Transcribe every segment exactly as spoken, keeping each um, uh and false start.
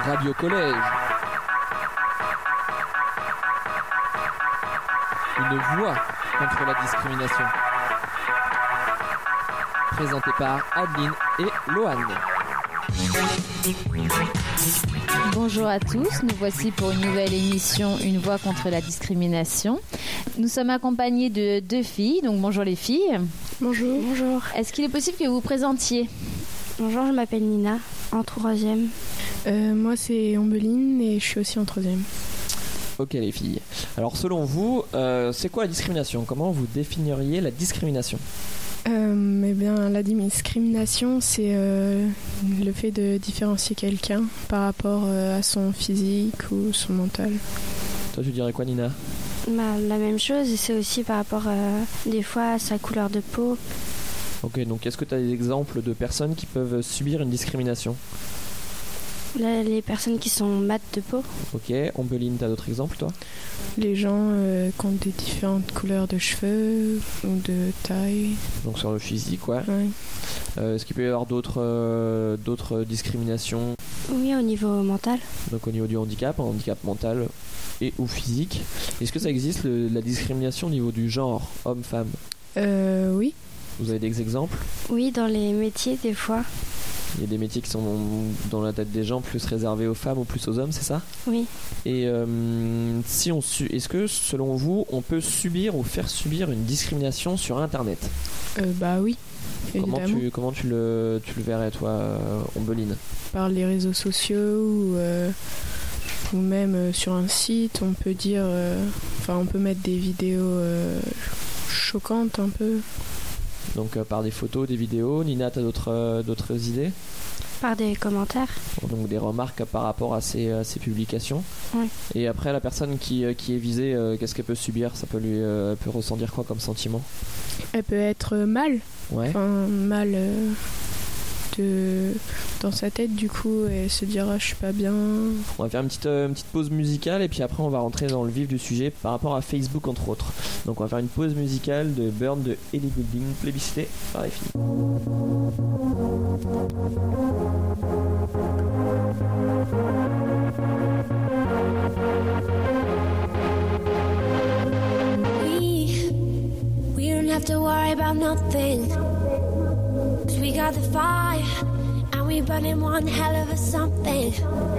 Radio Collège. Une voix contre la discrimination. Présenté par Adeline et Loane. Bonjour à tous, nous voici pour une nouvelle émission Une voix contre la discrimination. Nous sommes accompagnés de deux filles, donc bonjour les filles. Bonjour. Bonjour. Est-ce qu'il est possible que vous vous présentiez ? Bonjour, je m'appelle Nina, en troisième. Euh, moi c'est Ambeline et je suis aussi en troisième. Ok les filles. Alors selon vous, euh, c'est quoi la discrimination ? Comment vous définiriez la discrimination ? Euh, eh bien, la discrimination, c'est euh, le fait de différencier quelqu'un par rapport euh, à son physique ou son mental. Toi, tu dirais quoi, Nina ? Bah, la même chose, et c'est aussi par rapport, euh, des fois, à sa couleur de peau. Ok, donc est-ce que tu as des exemples de personnes qui peuvent subir une discrimination ? Là, les personnes qui sont mates de peau. Ok, Ambeline, tu as d'autres exemples, toi ? Les gens euh, qui ont des différentes couleurs de cheveux ou de taille. Donc sur le physique, ouais. Ouais. Euh, est-ce qu'il peut y avoir d'autres, euh, d'autres discriminations ? Oui, au niveau mental. Donc au niveau du handicap, un handicap mental et ou physique. Est-ce que ça existe, le, la discrimination au niveau du genre, homme-femme ? Euh, oui. Vous avez des exemples ? Oui, dans les métiers, des fois. Il y a des métiers qui sont dans la tête des gens plus réservés aux femmes ou plus aux hommes, c'est ça ? Oui. Et euh, si on su- est-ce que, selon vous, on peut subir ou faire subir une discrimination sur Internet ? Euh, bah oui, Comment évidemment. tu, comment tu, le, tu le verrais, toi, euh, Ambeline ? Par les réseaux sociaux ou, euh, ou même euh, sur un site, on peut dire... Enfin, euh, on peut mettre des vidéos euh, choquantes un peu. Donc euh, par des photos, des vidéos. Nina, tu as d'autres, euh, d'autres idées ? Par des commentaires. Donc des remarques par rapport à ces, à ces publications. Oui. Et après, la personne qui, qui est visée, euh, qu'est-ce qu'elle peut subir ? Ça peut lui, euh, elle peut ressentir quoi comme sentiment ? Elle peut être mal. Ouais. Enfin, mal euh, de... dans sa tête, du coup, et se dire ah, je suis pas bien. On va faire une petite, euh, une petite pause musicale et puis après on va rentrer dans le vif du sujet par rapport à Facebook entre autres. Donc on va faire une pause musicale de Burn de Ellie Goulding, plébiscité par les filles. We, we don't have to worry about nothing. 'Cause we got the fire and we burning one hell of a something.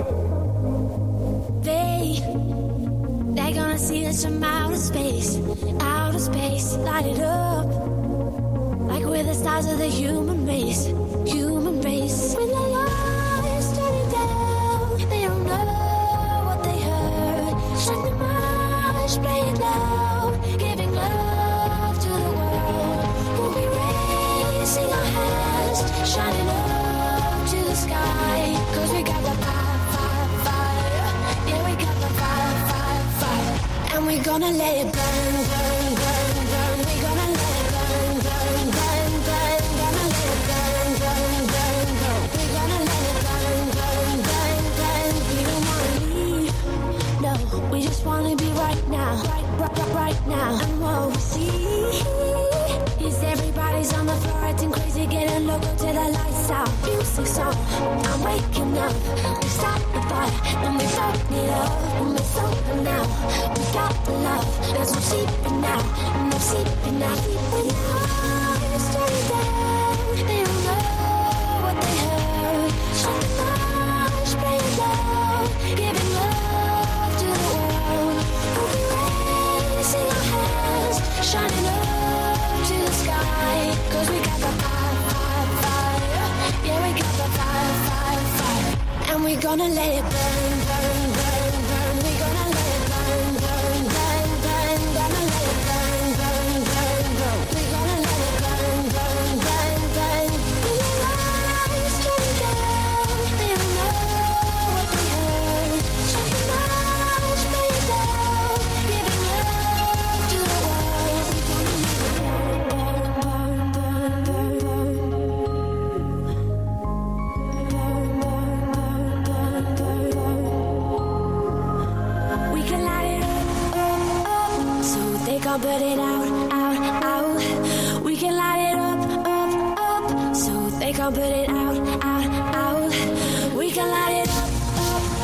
They, they're gonna see us from outer space, outer space, light it up. Like we're the stars of the human race, human race. When the lights turning down, they don't know what they heard. Shut the marsh, play it loud, giving love to the world. We'll be raising our hands, shining up to the sky. 'Cause we got the fire, fire, fire. Yeah, we got the fire, fire, fire. And we're gonna let it burn, burn, burn, burn. We're gonna let it burn, burn, burn, burn. Gonna let it burn, burn, burn, burn. We're gonna let it burn, burn, burn, burn. We don't wanna leave, no. We just wanna be right now, right, right, right, right now. And what we see is everybody's on the floor acting crazy, getting loco till the lights out. Music's on, I'm waking up. We start the fire, then we burn it up. And we're sober now, we got the love. There's no sleeping now, no sleeping now. When the lights turn down, they don't know what they heard. Shut the marsh, play it loud, giving love to the world. We'll be raising our hands, shining up to the sky. 'Cause we got the fire, fire, fire. Yeah, we got the fire, fire, fire. And we're gonna let it burn, burn, burn, burn. We're gonna let it burn, burn, burn, burn. Gonna let it burn, burn, burn, burn. We're gonna let it burn, burn, burn, burn. When the lights turn down, they don't know what they heard. Shut the marsh, play it loud, giving love to the world. We're gonna let it burn, burn, burn, burn. We can light it up, up, up, so they can't put it out, out, out. We can light it up, up, up, so they can't put it out, out, out. We can light it up, up,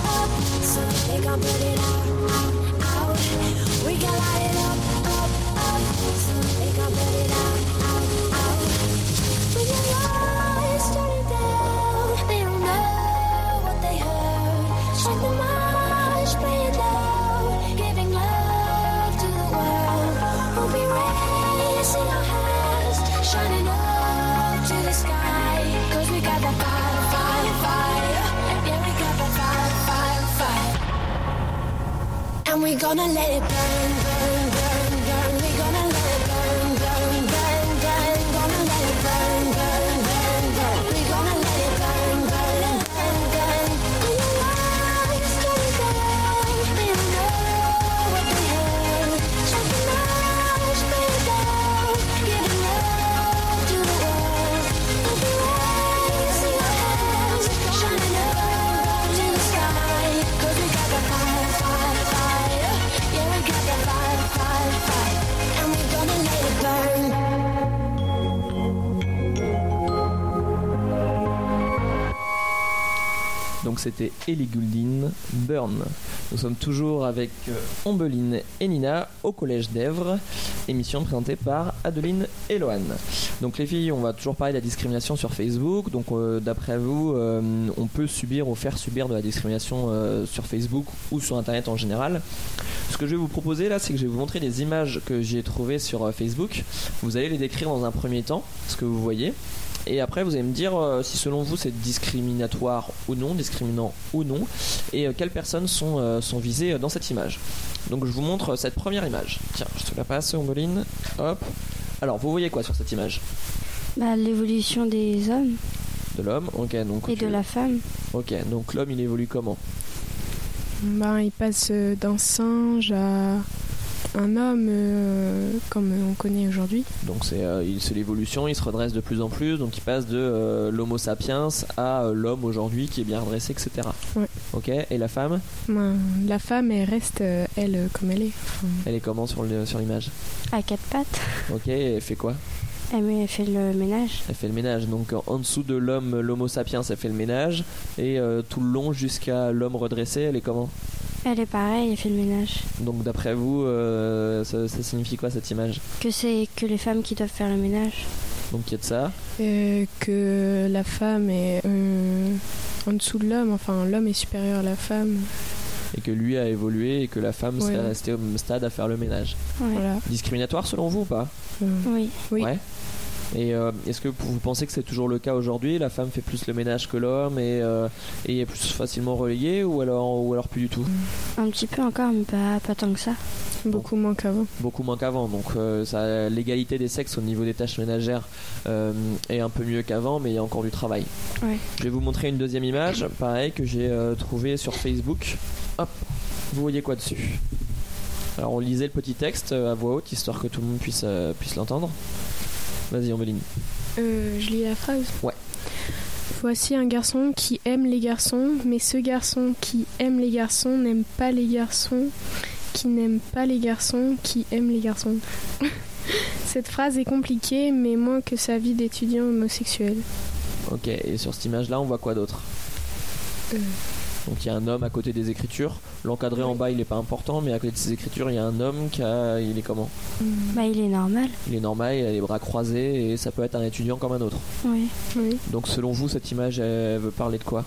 they gon' put it out, out, out. We can light it up, up, up. So they gon' put it out, out, out. When your lights turning down, they don't know what they heard. Strike the march, play it loud, giving love to the world. We'll be raising our hands, shining up to the sky. 'Cause we got that fire, fire, fire. Yeah, we got that fire, fire, fire. And we gonna let it burn, burn, burn, burn. We gonna let it burn, burn, burn, burn. Gonna let it burn, burn, burn, burn. We gonna let it burn, burn, burn, burn. When your lights turn down, they don't know what they heard. Strike the match, play it down, giving love to the world. We'll be raising our hands, shining up to the sky. 'Cause we got that fire, fire, fire. Yeah, we got that fire, fire, fire. And we gonna let it burn. Donc c'était Ellie Goulding, Burn. Nous sommes toujours avec euh, Ombeline et Nina au Collège d'Èvres, émission présentée par Adeline et Loane. Donc les filles, on va toujours parler de la discrimination sur Facebook. Donc euh, d'après vous, euh, on peut subir ou faire subir de la discrimination euh, sur Facebook ou sur Internet en général. Ce que je vais vous proposer là, c'est que je vais vous montrer des images que j'ai trouvées sur euh, Facebook. Vous allez les décrire dans un premier temps, ce que vous voyez. Et après vous allez me dire euh, si selon vous c'est discriminatoire ou non, discriminant ou non, et euh, quelles personnes sont, euh, sont visées dans cette image. Donc je vous montre cette première image. Tiens, je te la passe, Ombeline. Hop. Alors vous voyez quoi sur cette image? Bah, l'évolution des hommes De l'homme, ok. Donc, et tu- de la femme. Ok, donc l'homme il évolue comment? Ben, il passe euh, d'un singe à un homme euh, comme on connaît aujourd'hui. Donc c'est, euh, il- c'est l'évolution, il se redresse de plus en plus, donc il passe de euh, l'homo sapiens à euh, l'homme aujourd'hui qui est bien redressé, et cetera. Ouais. Ok, et la femme, Ben, la femme, elle reste, euh, elle, euh, comme elle est. Enfin, elle est comment sur, le, sur l'image? À quatre pattes. Ok, elle fait quoi? Elle met- elle fait le ménage. Elle fait le ménage, donc en dessous de l'homme, l'homo sapiens, elle fait le ménage, et euh, tout le long jusqu'à l'homme redressé, elle est comment? Elle est pareille, elle fait le ménage. Donc d'après vous, euh, ça, ça signifie quoi cette image? Que c'est que les femmes qui doivent faire le ménage. Donc il y a de ça, euh, que la femme est euh, en dessous de l'homme, enfin l'homme est supérieur à la femme. et que lui a évolué, et que la femme Ouais. serait restée au même stade à faire le ménage. Ouais. Voilà. Discriminatoire selon vous ou pas? Euh, Oui. Oui. Ouais. Et euh, est-ce que vous pensez que c'est toujours le cas aujourd'hui? La femme fait plus le ménage que l'homme et, euh, et est plus facilement relayée, ou alors, ou alors plus du tout? Un petit peu encore, mais pas, pas tant que ça. Beaucoup moins qu'avant. Beaucoup moins qu'avant. Donc euh, ça, l'égalité des sexes au niveau des tâches ménagères euh, est un peu mieux qu'avant, mais il y a encore du travail. Ouais. Je vais vous montrer une deuxième image, pareil, que j'ai euh, trouvée sur Facebook. Hop, vous voyez quoi dessus? Alors on lisait le petit texte euh, à voix haute, histoire que tout le monde puisse, euh, puisse l'entendre. Vas-y, Ombeline. Euh, je lis la phrase. Ouais. Voici un garçon qui aime les garçons, mais ce garçon qui aime les garçons n'aime pas les garçons, qui n'aime pas les garçons, qui aime les garçons. Cette phrase est compliquée, mais moins que sa vie d'étudiant homosexuel. Ok, et sur cette image-là, on voit quoi d'autre? Euh. Donc il y a un homme à côté des écritures. L'encadré en bas, il est pas important, mais à côté de ces écritures, il y a un homme qui a... Il est comment? Bah, il est normal. Il est normal, il a les bras croisés, et ça peut être un étudiant comme un autre. Oui. Oui. Donc selon vous, cette image, elle veut parler de quoi?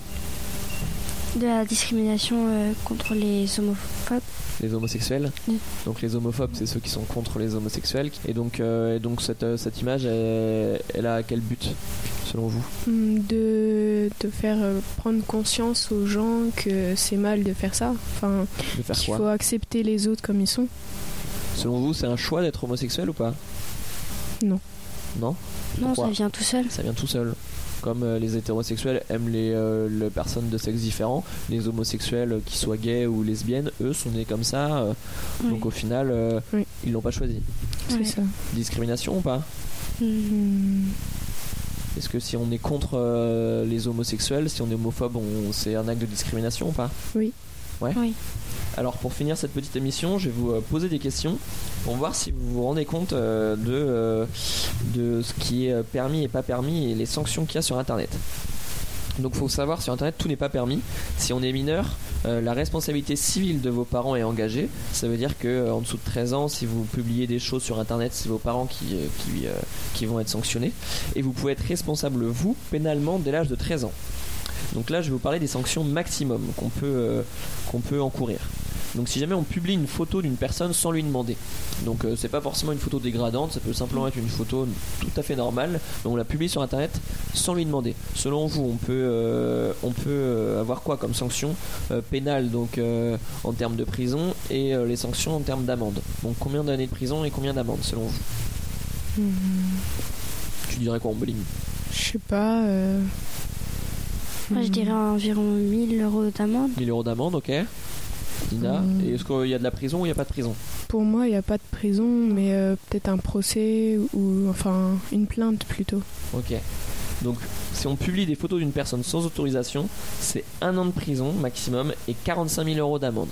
De la discrimination euh, contre les homophobes. Les homosexuels. Oui. Donc les homophobes, c'est ceux qui sont contre les homosexuels. Et donc, euh, et donc cette, euh, cette image, elle, elle a quel but, selon vous? De, de faire euh, prendre conscience aux gens que c'est mal de faire ça. Enfin, De faire qu'il quoi? faut accepter les autres comme ils sont. Selon vous, c'est un choix d'être homosexuel ou pas? Non. Non? Non, Pourquoi? ça vient tout seul. Ça vient tout seul. Comme euh, les hétérosexuels aiment les, euh, les personnes de sexe différent, les homosexuels, euh, qui soient gays ou lesbiennes, eux sont nés comme ça. euh, Oui. Donc au final, euh, Oui. ils l'ont pas choisi. C'est Ouais. ça. Discrimination ou pas? Hmm. Hmm. Est-ce que si on est contre euh, les homosexuels, si on est homophobe, on... c'est un acte de discrimination ou pas? Oui. Ouais. Oui. Alors pour finir cette petite émission, je vais vous euh, poser des questions pour voir si vous vous rendez compte euh, de, euh, de ce qui est permis et pas permis et les sanctions qu'il y a sur Internet. Donc faut savoir, sur internet tout n'est pas permis. Si on est mineur, euh, la responsabilité civile de vos parents est engagée. Ça veut dire que euh, en dessous de treize ans, si vous publiez des choses sur internet, c'est vos parents qui, euh, qui, euh, qui vont être sanctionnés. Et vous pouvez être responsable, vous, pénalement dès l'âge de treize ans. Donc là je vais vous parler des sanctions maximum qu'on peut, euh, qu'on peut encourir. Donc si jamais on publie une photo d'une personne sans lui demander, donc euh, c'est pas forcément une photo dégradante, ça peut simplement être une photo tout à fait normale, mais on la publie sur internet sans lui demander. Selon vous, on peut, euh, on peut euh, avoir quoi comme sanction euh, pénale, donc euh, en termes de prison, et euh, les sanctions en termes d'amende. Donc combien d'années de prison et combien d'amende selon vous? Mmh. Tu dirais quoi, Ombeline? Je sais pas. Euh... Moi, je dirais environ mille euros d'amende. mille euros d'amende, ok. Nina, Mmh. et est-ce qu'il y a de la prison ou il n'y a pas de prison? Pour moi, il n'y a pas de prison, mais euh, peut-être un procès ou enfin une plainte plutôt. Ok. Donc, si on publie des photos d'une personne sans autorisation, c'est un an de prison maximum et quarante-cinq mille euros d'amende.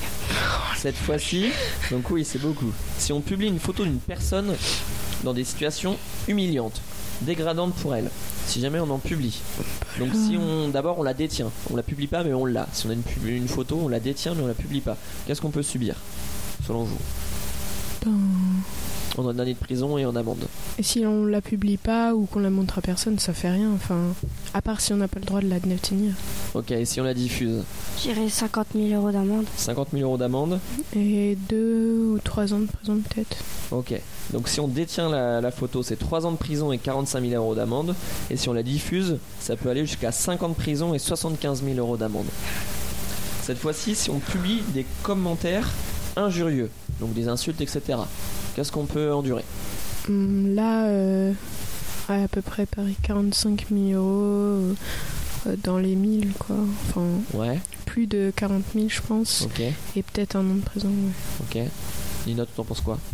Cette fois-ci, donc oui, c'est beaucoup. Si on publie une photo d'une personne dans des situations humiliantes, dégradantes pour elle, si jamais on en publie. Donc si on, d'abord on la détient, on la publie pas mais on l'a. Si on a une, pub- une photo, on la détient mais on la publie pas. Qu'est-ce qu'on peut subir, selon vous? Ben... On a une année de prison et en amende. Et si on la publie pas ou qu'on la montre à personne, ça fait rien. Enfin, à part si on n'a pas le droit de la détenir. Ok, et si on la diffuse? Je dirais cinquante mille euros d'amende. cinquante mille euros d'amende. Et deux ou trois ans de prison peut-être. Ok, donc si on détient la, la photo, c'est trois ans de prison et quarante-cinq mille euros d'amende. Et si on la diffuse, ça peut aller jusqu'à cinq ans de prison et soixante-quinze mille euros d'amende. Cette fois-ci, si on publie des commentaires injurieux, donc des insultes, et cetera, qu'est-ce qu'on peut endurer? Hum, Là, euh, ouais, à peu près pareil, quarante-cinq mille euros euh, dans les mille, quoi. Enfin, Ouais, plus de quarante mille, je pense. ok, Et peut-être un an de prison, ouais. ok. Nina, tu en penses quoi?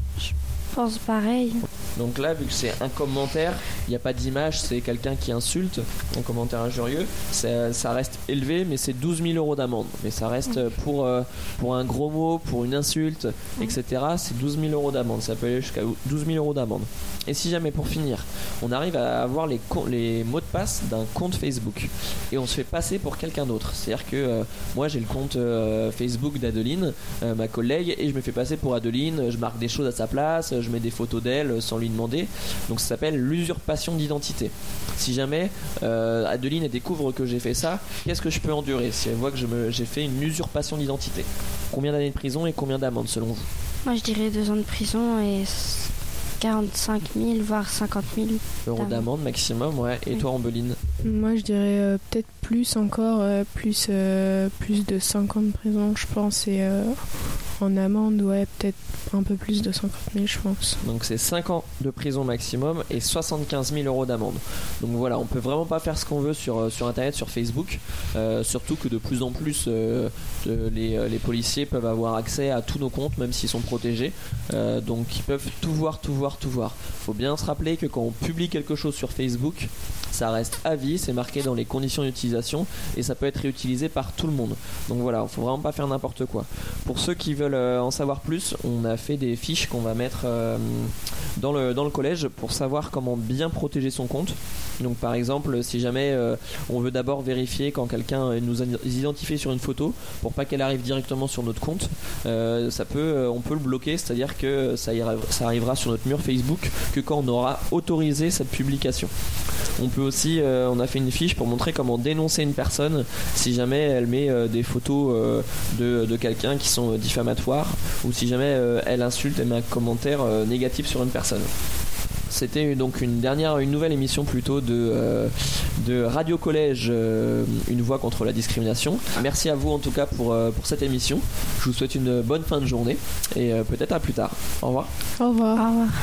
Je pense pareil. Donc là, vu que c'est un commentaire, il n'y a pas d'image, c'est quelqu'un qui insulte, un commentaire injurieux, ça, ça reste élevé, mais c'est douze mille euros d'amende. Mais ça reste pour, euh, pour un gros mot, pour une insulte, et cetera, c'est douze mille euros d'amende. Ça peut aller jusqu'à douze mille euros d'amende. Et si jamais, pour finir, on arrive à avoir les, co- les mots de passe d'un compte Facebook, et on se fait passer pour quelqu'un d'autre. C'est-à-dire que euh, moi, j'ai le compte euh, Facebook d'Adeline, euh, ma collègue, et je me fais passer pour Adeline, je marque des choses à sa place, je mets des photos d'elle sans lui demander. Donc ça s'appelle l'usurpation d'identité. Si jamais euh, Adeline elle découvre que j'ai fait ça, qu'est-ce que je peux endurer si elle voit que je me, j'ai fait une usurpation d'identité? Combien d'années de prison et combien d'amende selon vous? Moi, je dirais deux ans de prison et quarante-cinq mille, voire cinquante mille Euros d'amende. d'amende maximum, ouais. Et toi, Ombeline? Moi, je dirais euh, peut-être plus encore, euh, plus, euh, plus de cinq ans de prison, je pense. Et euh, en amende, ouais, peut-être un peu plus de cinquante mille, je pense. Donc c'est cinq ans de prison maximum et soixante-quinze mille euros d'amende. Donc voilà, on peut vraiment pas faire ce qu'on veut sur, sur internet, sur Facebook. Euh, surtout que de plus en plus euh, de- les, euh, les policiers peuvent avoir accès à tous nos comptes, même s'ils sont protégés. Euh, donc ils peuvent tout voir, tout voir, tout voir. Faut bien se rappeler que quand on publie quelque chose sur Facebook, ça reste à vie, c'est marqué dans les conditions d'utilisation et ça peut être réutilisé par tout le monde. Donc voilà, faut vraiment pas faire n'importe quoi. Pour ceux qui veulent euh, en savoir plus, on a fait des fiches qu'on va mettre euh, dans, le, dans le collège pour savoir comment bien protéger son compte. Donc par exemple, si jamais euh, on veut d'abord vérifier quand quelqu'un nous a identifié sur une photo pour pas qu'elle arrive directement sur notre compte, euh, ça peut, euh, on peut le bloquer, c'est-à-dire que ça, ira, ça arrivera sur notre mur Facebook que quand on aura autorisé cette publication. On peut aussi, euh, on a fait une fiche pour montrer comment dénoncer une personne si jamais elle met euh, des photos euh, de, de quelqu'un qui sont euh, diffamatoires ou si jamais euh, elle insulte, elle met un commentaire euh, négatif sur une personne. C'était donc une dernière, une nouvelle émission plutôt de, euh, de Radio Collège, euh, une voix contre la discrimination. Merci à vous en tout cas pour, euh, pour cette émission. Je vous souhaite une bonne fin de journée et euh, peut-être à plus tard. Au revoir. Au revoir. Au revoir.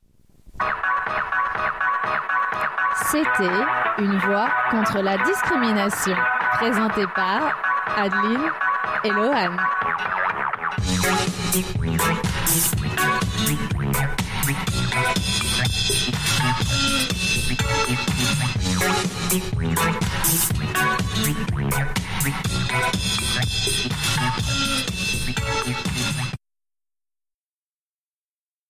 C'était Une voix contre la discrimination, présentée par Adeline et Lohan. We'll be right back.